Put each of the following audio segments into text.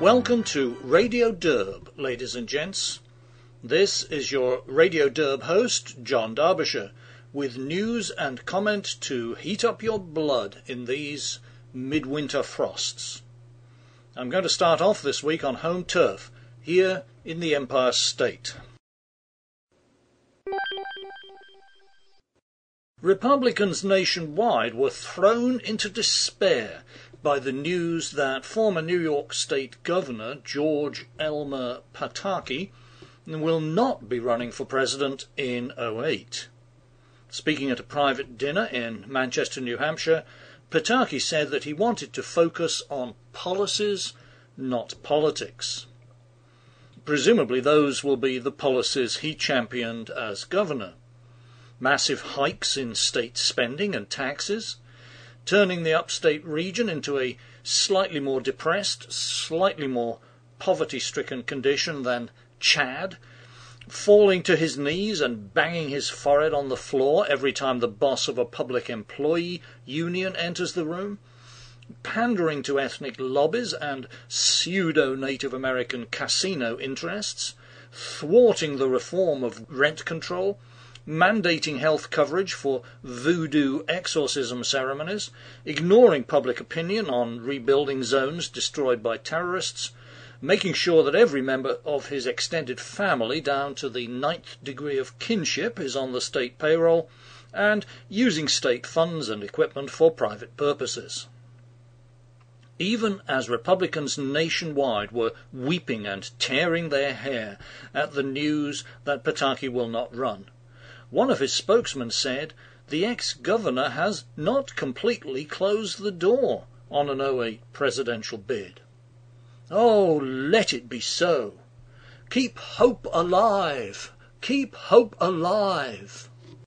Welcome to Radio Derb, ladies and gents. This is your Radio Derb host, John Derbyshire, with news and comment to heat up your blood in these midwinter frosts. I'm going to start off this week on home turf, here in the Empire State. Republicans nationwide were thrown into despair by the news that former New York State Governor George Elmer Pataki will not be running for president in 2008. Speaking at a private dinner in Manchester, New Hampshire, Pataki said that he wanted to focus on policies, not politics. Presumably those will be the policies he championed as governor. Massive hikes in state spending and taxes, turning the upstate region into a slightly more depressed, slightly more poverty-stricken condition than Chad, falling to his knees and banging his forehead on the floor every time the boss of a public employee union enters the room, pandering to ethnic lobbies and pseudo-Native American casino interests, thwarting the reform of rent control, mandating health coverage for voodoo exorcism ceremonies, ignoring public opinion on rebuilding zones destroyed by terrorists, making sure that every member of his extended family down to the 9th degree of kinship is on the state payroll, and using state funds and equipment for private purposes. Even as Republicans nationwide were weeping and tearing their hair at the news that Pataki will not run, one of his spokesmen said the ex-governor has not completely closed the door on an 2008 presidential bid. Oh, let it be so. Keep hope alive. Keep hope alive.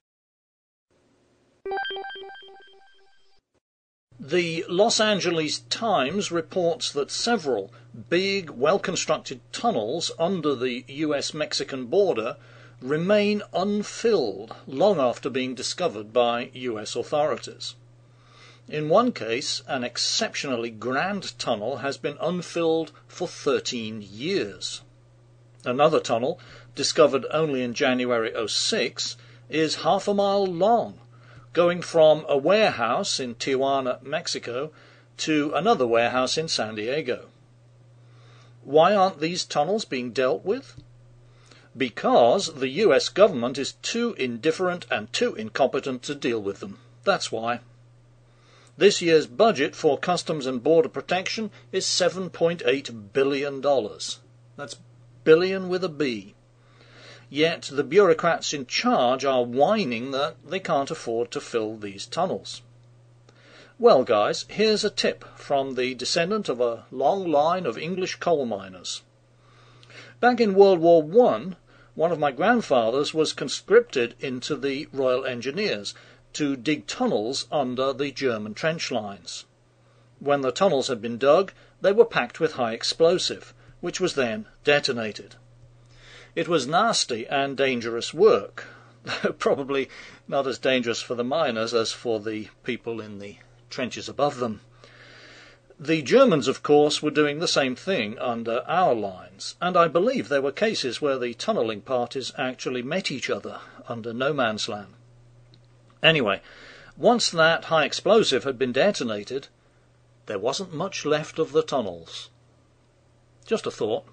The Los Angeles Times reports that several big, well-constructed tunnels under the US-Mexican border remain unfilled long after being discovered by US authorities. In one case, an exceptionally grand tunnel has been unfilled for 13 years. Another tunnel, discovered only in January 2006, is half a mile long, going from a warehouse in Tijuana, Mexico, to another warehouse in San Diego. Why aren't these tunnels being dealt with? Because the US government is too indifferent and too incompetent to deal with them. That's why. This year's budget for Customs and Border Protection is $7.8 billion. That's billion with a B. Yet the bureaucrats in charge are whining that they can't afford to fill these tunnels. Well, guys, here's a tip from the descendant of a long line of English coal miners. Back in World War I, one of my grandfathers was conscripted into the Royal Engineers to dig tunnels under the German trench lines. When the tunnels had been dug, they were packed with high explosive, which was then detonated. It was nasty and dangerous work, probably not as dangerous for the miners as for the people in the trenches above them. The Germans, of course, were doing the same thing under our lines, and I believe there were cases where the tunnelling parties actually met each other under no man's land. Anyway, once that high explosive had been detonated, there wasn't much left of the tunnels. Just a thought.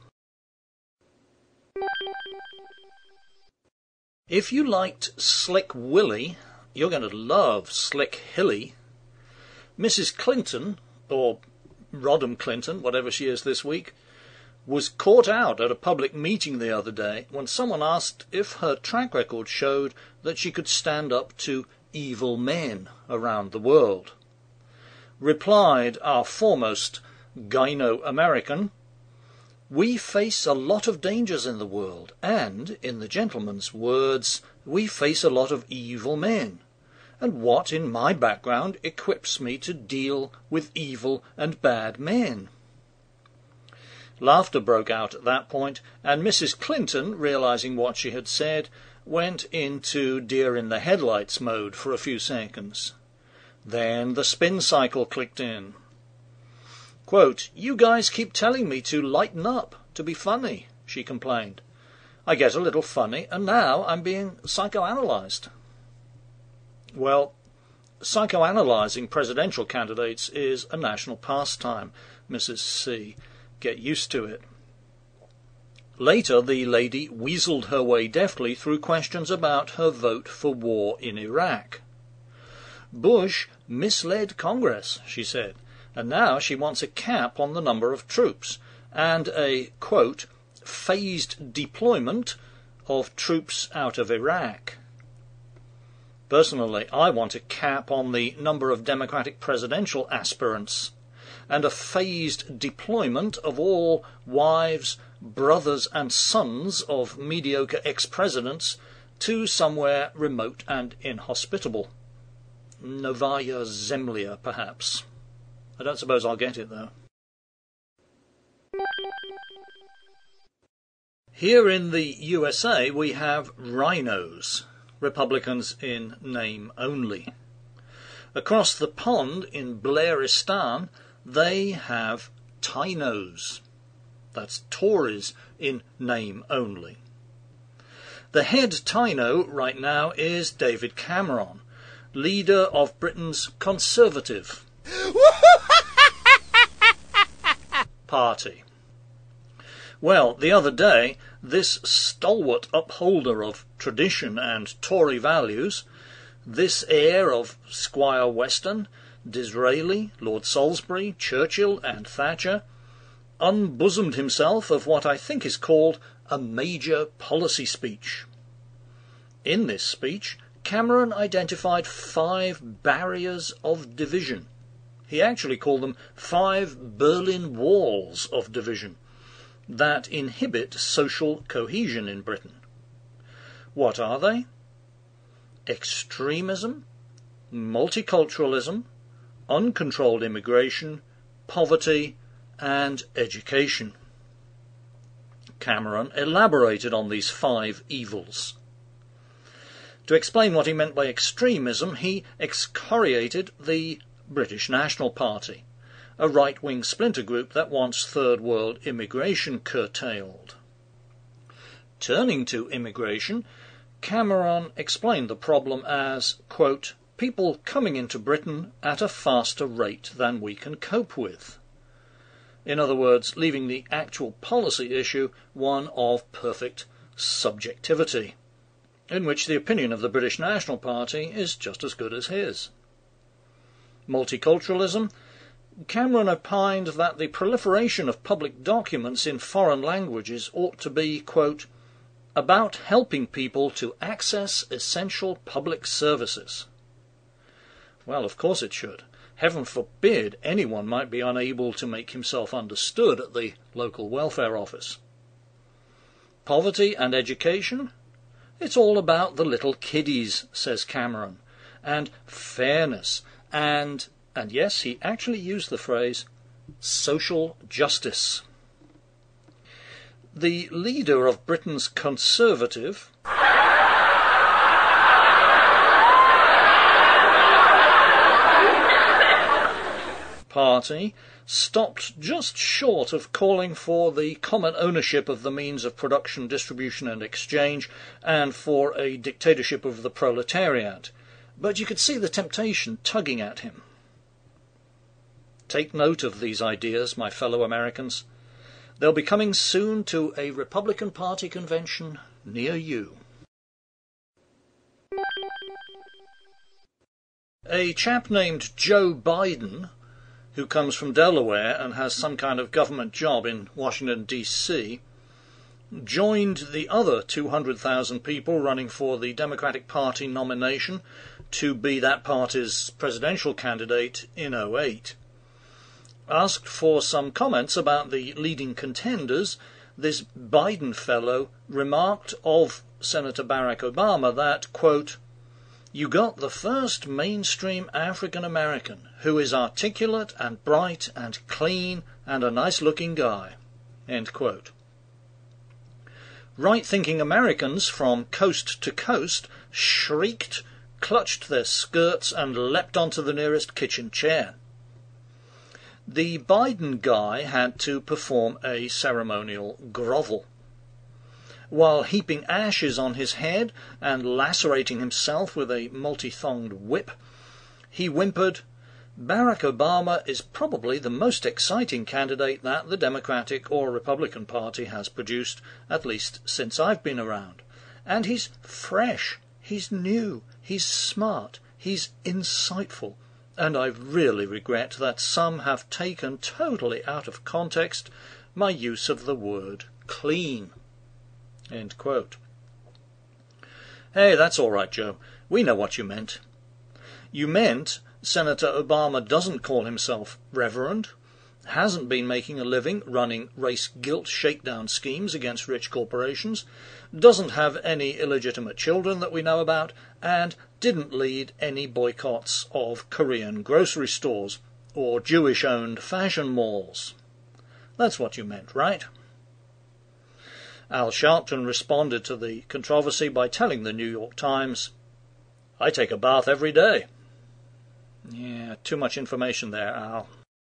If you liked Slick Willie, you're going to love Slick Hilly. Mrs. Clinton, or Rodham Clinton, whatever she is this week, was caught out at a public meeting the other day when someone asked if her track record showed that she could stand up to evil men around the world. Replied our foremost gyno-American, "We face a lot of dangers in the world, and, in the gentleman's words, we face a lot of evil men. And what in my background equips me to deal with evil and bad men?" Laughter broke out at that point, and Mrs. Clinton, realizing what she had said, went into deer-in-the-headlights mode for a few seconds. Then the spin cycle clicked in. Quote, "You guys keep telling me to lighten up, to be funny," she complained. "I get a little funny, and now I'm being psychoanalyzed." Well, psychoanalyzing presidential candidates is a national pastime, Mrs. C. Get used to it. Later, the lady weaseled her way deftly through questions about her vote for war in Iraq. "Bush misled Congress," she said, and now she wants a cap on the number of troops and a, quote, "phased deployment of troops out of Iraq." Personally, I want a cap on the number of Democratic presidential aspirants and a phased deployment of all wives, brothers and sons of mediocre ex-presidents to somewhere remote and inhospitable. Novaya Zemlya, perhaps. I don't suppose I'll get it, though. Here in the USA we have rhinos, Republicans in name only. Across the pond in Blairistan they have Tinos. That's Tories in name only. The head Tino right now is David Cameron, leader of Britain's Conservative Party. Well, the other day, this stalwart upholder of tradition and Tory values, this heir of Squire Weston, Disraeli, Lord Salisbury, Churchill and Thatcher, unbosomed himself of what I think is called a major policy speech. In this speech, Cameron identified 5 barriers of division. He actually called them 5 Berlin Walls of division that inhibit social cohesion in Britain. What are they? Extremism, multiculturalism, uncontrolled immigration, poverty, and education. Cameron elaborated on these 5 evils. To explain what he meant by extremism, he excoriated the British National Party, a right-wing splinter group that wants Third World immigration curtailed. Turning to immigration, Cameron explained the problem as, quote, "people coming into Britain at a faster rate than we can cope with." In other words, leaving the actual policy issue one of perfect subjectivity, in which the opinion of the British National Party is just as good as his. Multiculturalism. Cameron opined that the proliferation of public documents in foreign languages ought to be, quote, "about helping people to access essential public services." Well, of course it should. Heaven forbid anyone might be unable to make himself understood at the local welfare office. Poverty and education? It's all about the little kiddies, says Cameron, and fairness, and yes, he actually used the phrase, social justice. The leader of Britain's Conservative Party stopped just short of calling for the common ownership of the means of production, distribution and exchange, and for a dictatorship of the proletariat. But you could see the temptation tugging at him. Take note of these ideas, my fellow Americans. They'll be coming soon to a Republican Party convention near you. A chap named Joe Biden, who comes from Delaware and has some kind of government job in Washington, D.C., joined the other 200,000 people running for the Democratic Party nomination to be that party's presidential candidate in 2008. Asked for some comments about the leading contenders, this Biden fellow remarked of Senator Barack Obama that, quote, "You got the first mainstream African American who is articulate and bright and clean and a nice-looking guy." End quote. Right-thinking Americans from coast to coast shrieked, clutched their skirts and leapt onto the nearest kitchen chair. the Biden guy had to perform a ceremonial grovel. While heaping ashes on his head and lacerating himself with a multi-thonged whip, he whimpered, "Barack Obama is probably the most exciting candidate that the Democratic or Republican Party has produced, at least since I've been around. And he's fresh, he's new, he's smart, he's insightful, and I really regret that some have taken totally out of context my use of the word clean." End quote. Hey, that's all right, Joe. We know what you meant. You meant Senator Obama doesn't call himself Reverend, hasn't been making a living running race guilt shakedown schemes against rich corporations, doesn't have any illegitimate children that we know about, and didn't lead any boycotts of Korean grocery stores or Jewish-owned fashion malls. That's what you meant, right? Al Sharpton responded to the controversy by telling the New York Times, "I take a bath every day." Yeah, too much information there, Al.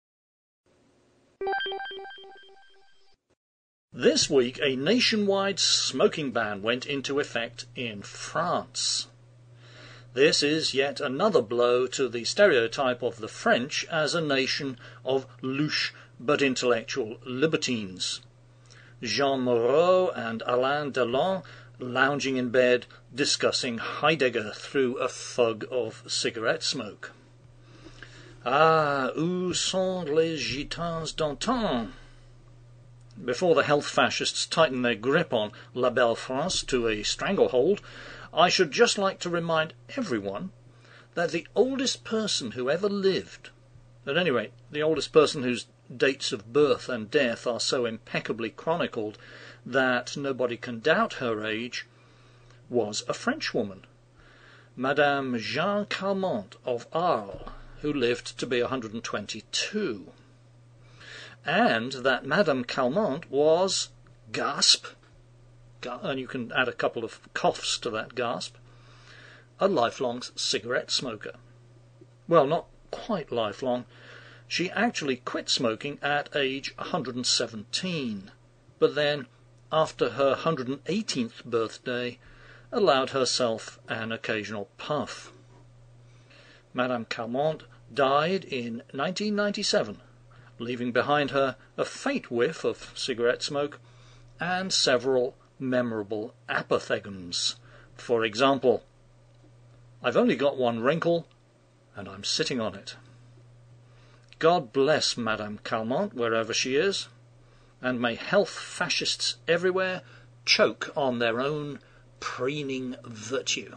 This week, a nationwide smoking ban went into effect in France. This is yet another blow to the stereotype of the French as a nation of louche but intellectual libertines. Jean Moreau and Alain Delon lounging in bed discussing Heidegger through a fug of cigarette smoke. Ah, où sont les gitans d'antan? Before the health fascists tighten their grip on La Belle France to a stranglehold, I should just like to remind everyone that the oldest person who ever lived, at any rate, the oldest person whose dates of birth and death are so impeccably chronicled that nobody can doubt her age, was a Frenchwoman, Madame Jeanne Calment of Arles, who lived to be 122. And that Madame Calment was, gasp, and you can add a couple of coughs to that gasp, a lifelong cigarette smoker. Well, not quite lifelong. She actually quit smoking at age 117, but then, after her 118th birthday, allowed herself an occasional puff. Madame Calment died in 1997, leaving behind her a faint whiff of cigarette smoke and several memorable apothegms. For example, "I've only got one wrinkle, and I'm sitting on it." God bless Madame Calment wherever she is, and may health fascists everywhere choke on their own preening virtue.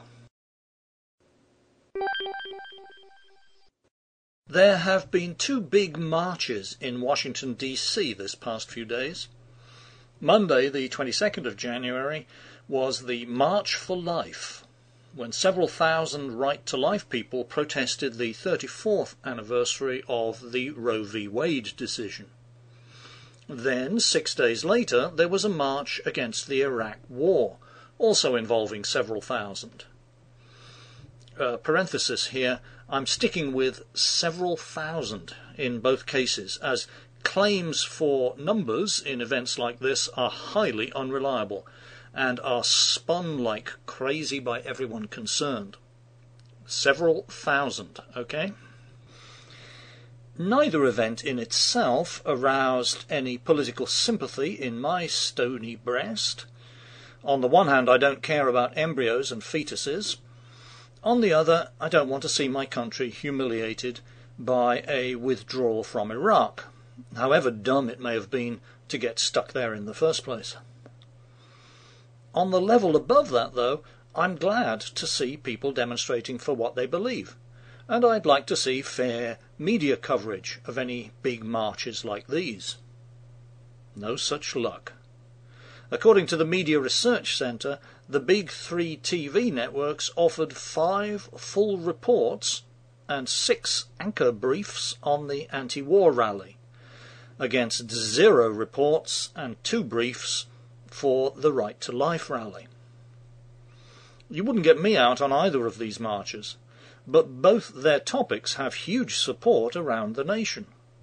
There have been two big marches in Washington, D.C. this past few days. Monday, the 22nd of January, was the March for Life, when several thousand right-to-life people protested the 34th anniversary of the Roe v. Wade decision. Then, 6 days later, there was a march against the Iraq War, also involving several thousand. Parenthesis here, I'm sticking with several thousand in both cases, as claims for numbers in events like this are highly unreliable and are spun like crazy by everyone concerned. Several thousand, okay? Neither event in itself aroused any political sympathy in my stony breast. On the one hand, I don't care about embryos and fetuses. On the other, I don't want to see my country humiliated by a withdrawal from Iraq, however dumb it may have been to get stuck there in the first place. On the level above that, though, I'm glad to see people demonstrating for what they believe, and I'd like to see fair media coverage of any big marches like these. No such luck. According to the Media Research Centre, the big 3 TV networks offered 5 full reports and 6 anchor briefs on the anti-war rally, against 0 reports and 2 briefs for the Right to Life rally. You wouldn't get me out on either of these marches, but both their topics have huge support around the nation.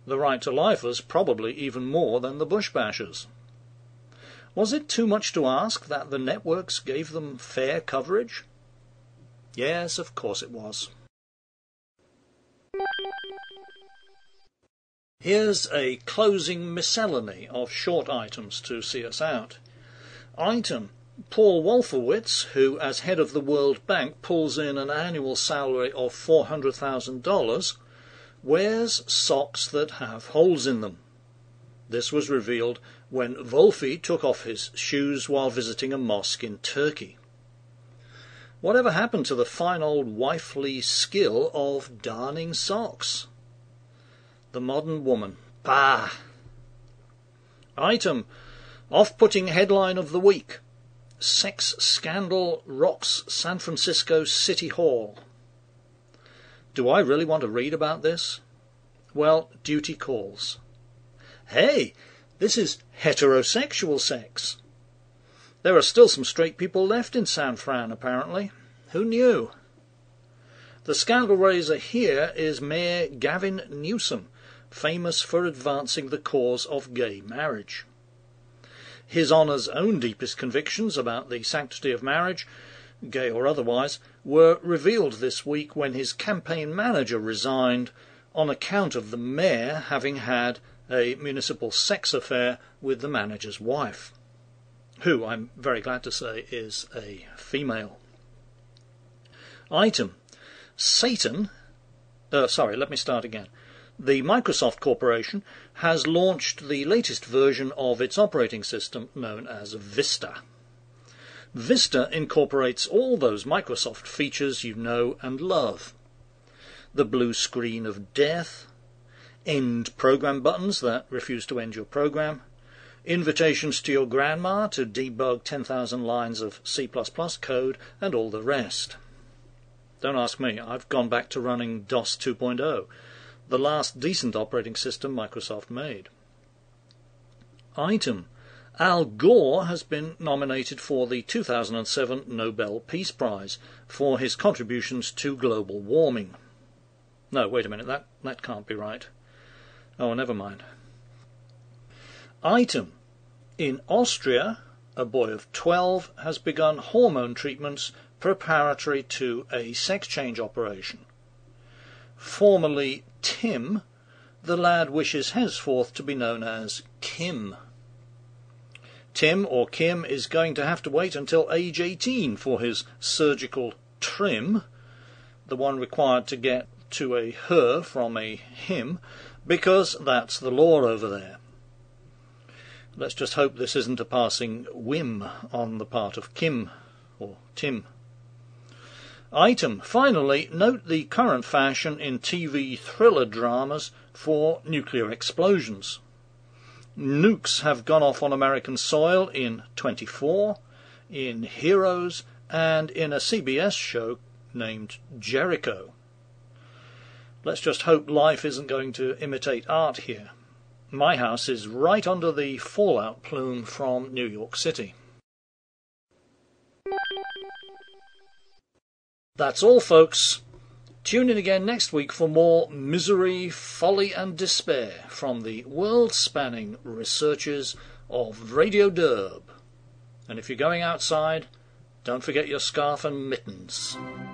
the right to lifers probably even more than the Bushbashers. Was it too much to ask that the networks gave them fair coverage? Yes, of course it was. Here's a closing miscellany of short items to see us out. Item: Paul Wolfowitz, who as head of the World Bank pulls in an annual salary of $400,000, wears socks that have holes in them. This was revealed when Wolfie took off his shoes while visiting a mosque in Turkey. Whatever happened to the fine old wifely skill of darning socks? The modern woman. Bah! Item: Off-putting headline of the week. Sex scandal rocks San Francisco City Hall. Do I really want to read about this? Well, duty calls. Hey, this is heterosexual sex. There are still some straight people left in San Fran, apparently. Who knew? The scandal raiser here is Mayor Gavin Newsom, famous for advancing the cause of gay marriage. His Honour's own deepest convictions about the sanctity of marriage, gay or otherwise, were revealed this week when his campaign manager resigned on account of the mayor having had a municipal sex affair with the manager's wife, who, I'm very glad to say, is a female. Item: Satan... let me start again. The Microsoft Corporation has launched the latest version of its operating system, known as Vista. Vista incorporates all those Microsoft features you know and love. The blue screen of death, end program buttons that refuse to end your program, invitations to your grandma to debug 10,000 lines of C++ code, and all the rest. Don't ask me, I've gone back to running DOS 2.0, the last decent operating system Microsoft made. Item: Al Gore has been nominated for the 2007 Nobel Peace Prize for his contributions to global warming. No, wait a minute, that can't be right. Oh, never mind. Item: In Austria, a boy of 12 has begun hormone treatments preparatory to a sex change operation. Formerly Tim, the lad wishes henceforth to be known as Kim. Tim, or Kim, is going to have to wait until age 18 for his surgical trim, the one required to get to a her from a him, because that's the law over there. Let's just hope this isn't a passing whim on the part of Kim, or Tim. Item: Finally, note the current fashion in TV thriller dramas for nuclear explosions. Nukes have gone off on American soil in 24, in Heroes, and in a CBS show named Jericho. Let's just hope life isn't going to imitate art here. My house is right under the fallout plume from New York City. That's all, folks. Tune in again next week for more misery, folly and despair from the world-spanning researchers of Radio Derb. And if you're going outside, don't forget your scarf and mittens.